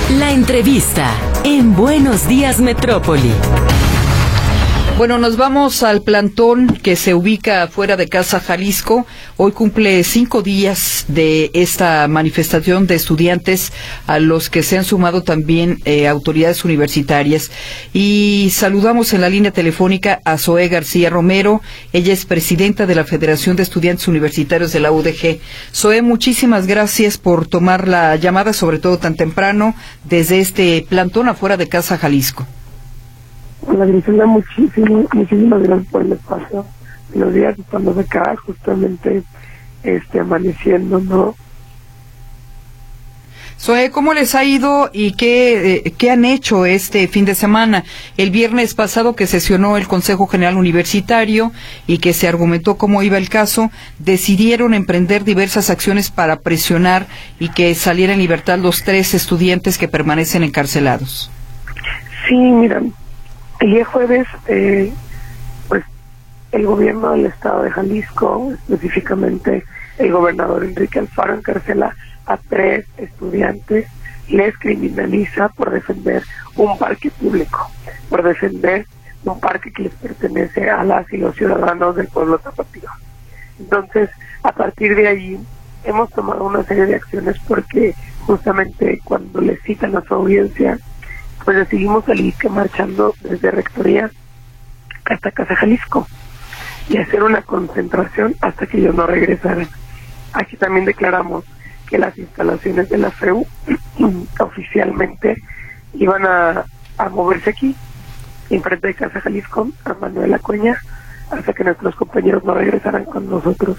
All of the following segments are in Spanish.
La entrevista en Buenos Días Metrópoli. Bueno, nos vamos al plantón que se ubica fuera de Casa Jalisco. Hoy cumple 5 días de esta manifestación de estudiantes a los que se han sumado también autoridades universitarias. Y saludamos en la línea telefónica a Zoé García Romero. Ella es presidenta de la Federación de Estudiantes Universitarios de la UDG. Zoé, muchísimas gracias por tomar la llamada, sobre todo tan temprano, desde este plantón afuera de Casa Jalisco. Hola, Griselda, muchísimas gracias por el espacio. Los días estamos acá justamente amaneciendo, ¿no? Zoé, ¿cómo les ha ido y qué han hecho este fin de semana? El viernes pasado que sesionó el Consejo General Universitario y que se argumentó cómo iba el caso, decidieron emprender diversas acciones para presionar y que salieran en libertad los 3 estudiantes que permanecen encarcelados. Sí, mira, el día jueves, pues el gobierno del estado de Jalisco, específicamente el gobernador Enrique Alfaro, encarcela a 3 estudiantes, les criminaliza por defender un parque público, por defender un parque que les pertenece a las y los ciudadanos del pueblo tapatío. Entonces, a partir de ahí, hemos tomado una serie de acciones porque justamente cuando les citan a su audiencia, pues decidimos salir marchando desde Rectoría hasta Casa Jalisco y hacer una concentración hasta que ellos no regresaran. Aquí también declaramos que las instalaciones de la FEU oficialmente iban a moverse aquí, enfrente de Casa Jalisco, a Manuel Acuña, hasta que nuestros compañeros no regresaran con nosotros.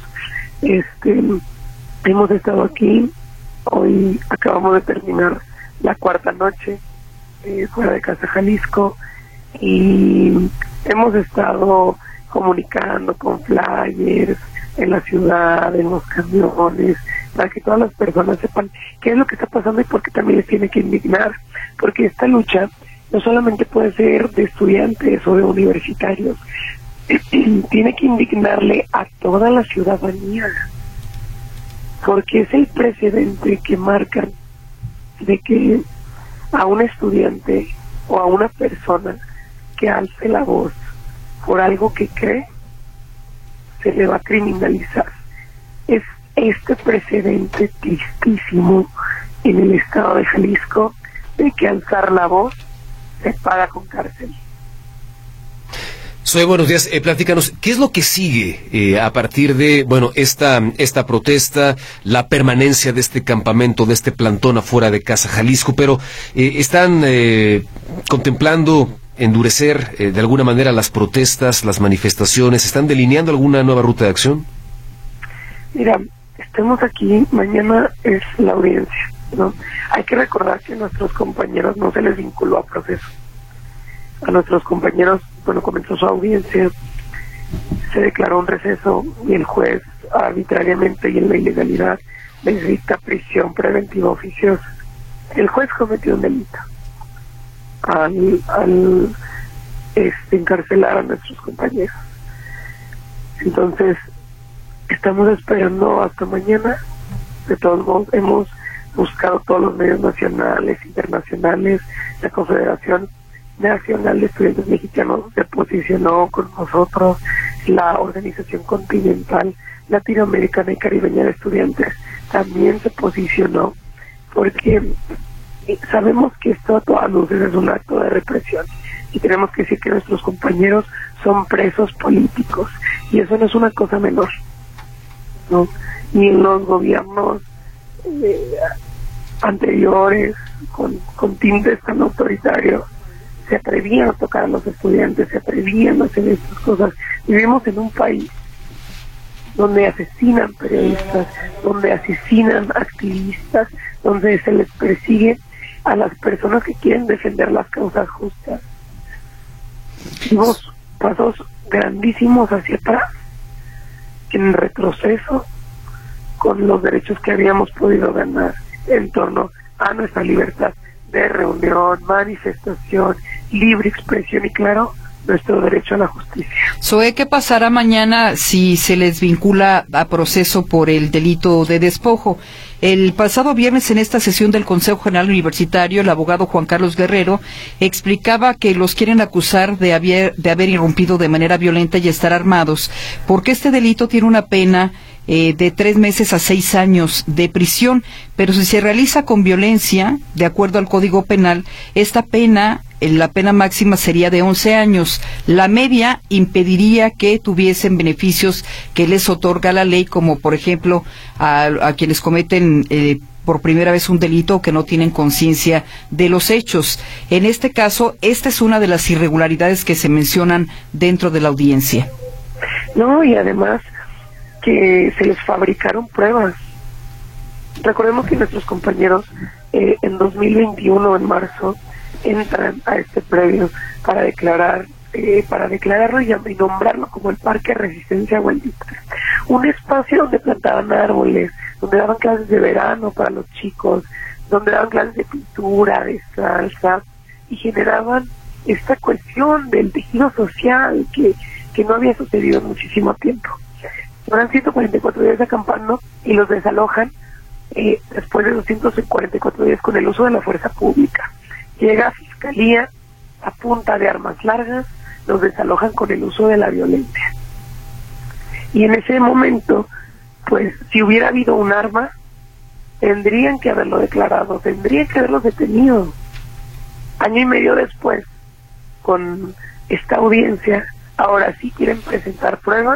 Hemos estado aquí, hoy acabamos de terminar la 4ª noche, fuera de Casa Jalisco, y hemos estado comunicando con flyers en la ciudad, en los camiones, para que todas las personas sepan qué es lo que está pasando y por qué también les tiene que indignar, porque esta lucha no solamente puede ser de estudiantes o de universitarios, tiene que indignarle a toda la ciudadanía, porque es el precedente que marcan de que a un estudiante o a una persona que alce la voz por algo que cree, se le va a criminalizar. Es este precedente tristísimo en el estado de Jalisco de que alzar la voz se paga con cárcel. Zoé, buenos días. Platícanos, ¿qué es lo que sigue a partir de, esta protesta, la permanencia de este campamento, de este plantón afuera de Casa Jalisco? Pero ¿están contemplando endurecer de alguna manera las protestas, las manifestaciones? ¿Están delineando alguna nueva ruta de acción? Mira, estamos aquí, mañana es la audiencia, ¿no? Hay que recordar que a nuestros compañeros no se les vinculó a proceso. A nuestros compañeros, comenzó su audiencia, se declaró un receso y el juez arbitrariamente y en la ilegalidad les dicta prisión preventiva oficiosa. El juez cometió un delito al encarcelar a nuestros compañeros. Entonces, estamos esperando hasta mañana. De todos modos, hemos buscado todos los medios nacionales, internacionales, la Confederación Nacional de Estudiantes Mexicanos se posicionó con nosotros, la Organización Continental Latinoamericana y Caribeña de Estudiantes también se posicionó, porque sabemos que esto a todas luces es un acto de represión y tenemos que decir que nuestros compañeros son presos políticos y eso no es una cosa menor, ¿no? Ni en los gobiernos anteriores con tintes tan autoritarios se atrevían a tocar a los estudiantes, se atrevían a hacer estas cosas. Vivimos en un país donde asesinan periodistas, donde asesinan activistas, donde se les persigue a las personas que quieren defender las causas justas. Dimos pasos grandísimos hacia atrás, en retroceso con los derechos que habíamos podido ganar en torno a nuestra libertad de reunión, manifestación, libre expresión y, claro, nuestro derecho a la justicia. Zoe, ¿qué pasará mañana si se les vincula a proceso por el delito de despojo? El pasado viernes, en esta sesión del Consejo General Universitario, el abogado Juan Carlos Guerrero explicaba que los quieren acusar de haber irrumpido de manera violenta y estar armados, porque este delito tiene una pena de 3 meses a 6 años de prisión, pero si se realiza con violencia, de acuerdo al Código Penal, esta pena, la pena máxima sería de 11 años. La media impediría que tuviesen beneficios que les otorga la ley, como por ejemplo a quienes cometen por primera vez un delito o que no tienen conciencia de los hechos. En este caso, esta es una de las irregularidades que se mencionan dentro de la audiencia. No, y además que se les fabricaron pruebas. Recordemos que nuestros compañeros en 2021, en marzo, entran a este predio para declararlo y nombrarlo como el Parque Resistencia Huelita, un espacio donde plantaban árboles, donde daban clases de verano para los chicos, donde daban clases de pintura, de salsa, y generaban esta cuestión del tejido social que no había sucedido en muchísimo tiempo. Duran 144 días acampando y los desalojan después de 244 días con el uso de la fuerza pública. Llega a Fiscalía a punta de armas largas, los desalojan con el uso de la violencia. Y en ese momento, pues, si hubiera habido un arma, tendrían que haberlo declarado, tendrían que haberlo detenido. Año y medio después, con esta audiencia, ahora sí quieren presentar pruebas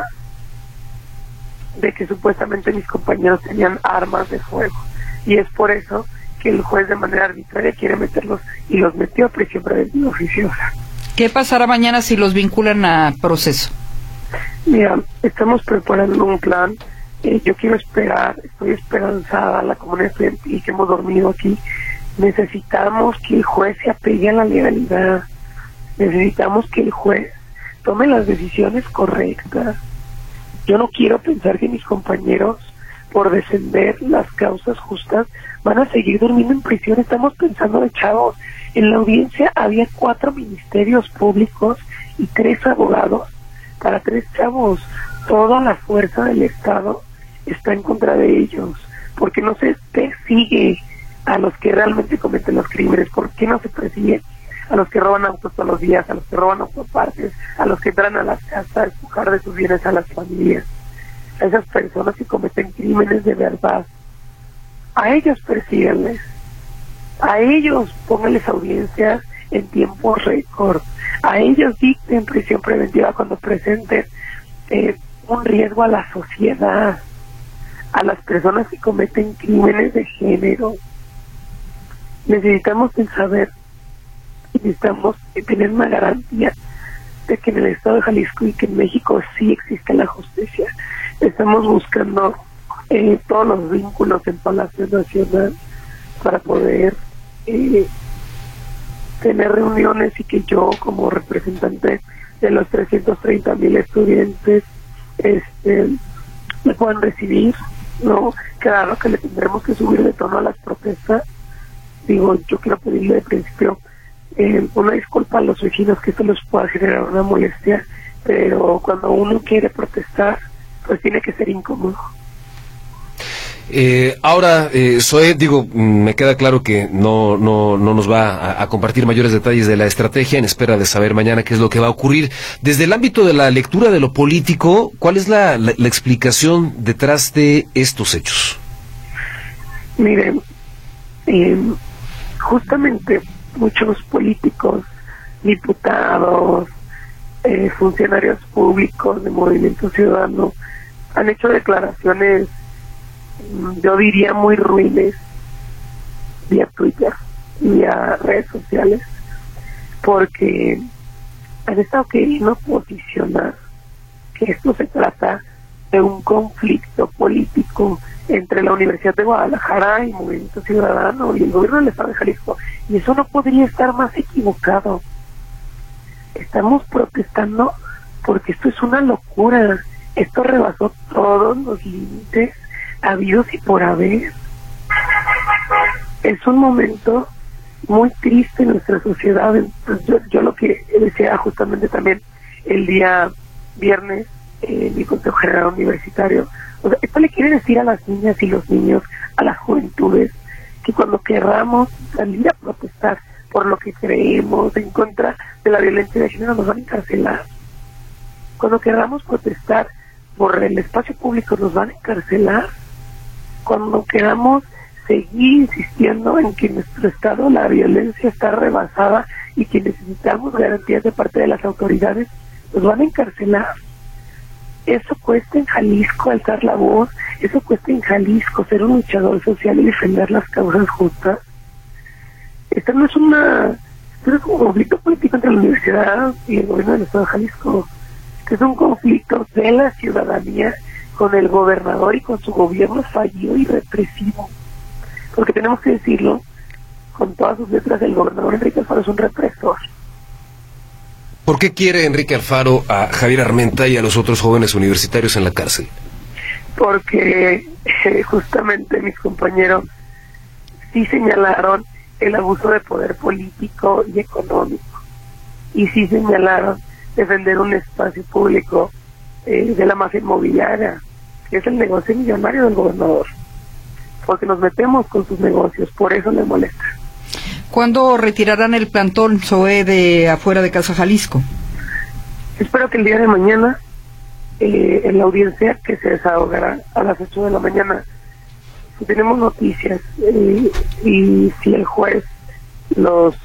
de que supuestamente mis compañeros tenían armas de fuego, y es por eso que el juez de manera arbitraria quiere meterlos, y los metió a prisión preventiva oficiosa. ¿Qué pasará mañana si los vinculan a proceso? Mira, estamos preparando un plan. Yo quiero esperar, estoy esperanzada, la comunidad estudiantil que hemos dormido aquí. Necesitamos que el juez se apegue a la legalidad, necesitamos que el juez tome las decisiones correctas. Yo no quiero pensar que mis compañeros, por defender las causas justas, van a seguir durmiendo en prisión. Estamos pensando de chavos. En la audiencia había 4 ministerios públicos y 3 abogados para 3 chavos. Toda la fuerza del Estado está en contra de ellos. ¿Por qué no se persigue a los que realmente cometen los crímenes? ¿Por qué no se persigue a los que roban autos todos los días, a los que roban autopartes, a los que entran a las casas a despojar de sus bienes a las familias, a esas personas que cometen crímenes de verdad? A ellos persíganles, a ellos pónganles audiencias en tiempo récord, a ellos dicten prisión preventiva cuando presenten un riesgo a la sociedad, a las personas que cometen crímenes de género. Necesitamos saber, necesitamos tener una garantía de que en el estado de Jalisco y que en México sí existe la justicia. Estamos buscando todos los vínculos en Palacio Nacional para poder tener reuniones y que yo, como representante de los 330,000 estudiantes, me puedan recibir, ¿no? Claro que le tendremos que subir de tono a las protestas. Digo, yo quiero pedirle de principio una disculpa a los vecinos, que esto les pueda generar una molestia, pero cuando uno quiere protestar, pues tiene que ser incómodo. Ahora, Zoe, me queda claro que no nos va a compartir mayores detalles de la estrategia, en espera de saber mañana qué es lo que va a ocurrir. Desde el ámbito de la lectura de lo político, ¿cuál es la explicación detrás de estos hechos? Miren, justamente muchos políticos, diputados, funcionarios públicos de Movimiento Ciudadano han hecho declaraciones, yo diría, muy ruines vía Twitter, vía redes sociales, porque han estado queriendo posicionar que esto se trata de un conflicto político entre la Universidad de Guadalajara y Movimiento Ciudadano y el gobierno del estado de Jalisco, y eso no podría estar más equivocado. Estamos protestando porque esto es una locura, esto rebasó todos los límites habidos y por haber. Es un momento muy triste en nuestra sociedad. Entonces, yo lo que decía justamente también el día viernes en mi Consejo General Universitario, o sea, esto le quiere decir a las niñas y los niños, a las juventudes, que cuando querramos salir a protestar por lo que creemos en contra de la violencia de género nos van a encarcelar. Cuando queramos protestar por el espacio público nos van a encarcelar. Cuando queramos seguir insistiendo en que en nuestro estado la violencia está rebasada y que necesitamos garantías de parte de las autoridades, nos van a encarcelar. Eso cuesta en Jalisco alzar la voz, eso cuesta en Jalisco ser un luchador social y defender las causas justas. Esto no es un conflicto político entre la universidad y el gobierno del estado de Jalisco. Este es un conflicto de la ciudadanía con el gobernador y con su gobierno fallido y represivo. Porque tenemos que decirlo, con todas sus letras, el gobernador Enrique Alfaro es un represor. ¿Por qué quiere Enrique Alfaro a Javier Armenta y a los otros jóvenes universitarios en la cárcel? Porque justamente mis compañeros sí señalaron el abuso de poder político y económico, y sí señalaron defender un espacio público de la mafia inmobiliaria, que es el negocio millonario del gobernador, porque nos metemos con sus negocios, por eso le molesta. ¿Cuándo retirarán el plantón Zoé de afuera de Casa Jalisco? Espero que el día de mañana, en la audiencia que se desahogará a las 8 de la mañana, si tenemos noticias y si el juez los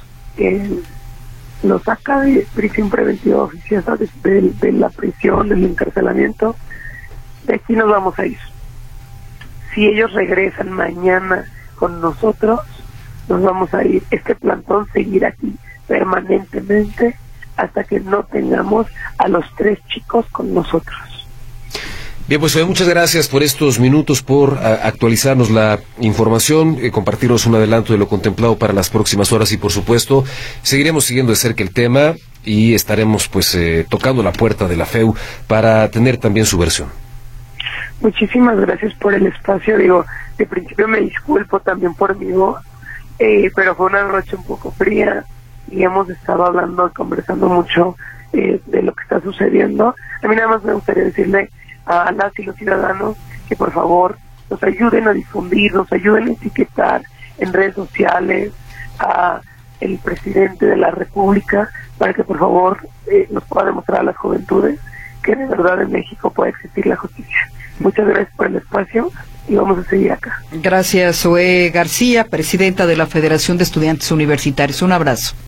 saca de prisión preventiva oficiosa, de la prisión, del encarcelamiento, de aquí nos vamos a ir. Si ellos regresan mañana con nosotros, nos vamos a ir. Este plantón seguirá aquí permanentemente hasta que no tengamos a los 3 chicos con nosotros. Bien, pues muchas gracias por estos minutos, por actualizarnos la información, compartirnos un adelanto de lo contemplado para las próximas horas y, por supuesto, seguiremos siguiendo de cerca el tema y estaremos pues tocando la puerta de la FEU para tener también su versión. Muchísimas gracias por el espacio. Digo, de principio me disculpo también por mi voz, pero fue una noche un poco fría y hemos estado hablando y conversando mucho de lo que está sucediendo. A mí nada más me gustaría decirle a las y los ciudadanos que por favor nos ayuden a difundir, nos ayuden a etiquetar en redes sociales a el presidente de la República para que por favor nos pueda demostrar a las juventudes que de verdad en México puede existir la justicia. Muchas gracias por el espacio y vamos a seguir acá. Gracias, Zoé García, presidenta de la Federación de Estudiantes Universitarios. Un abrazo.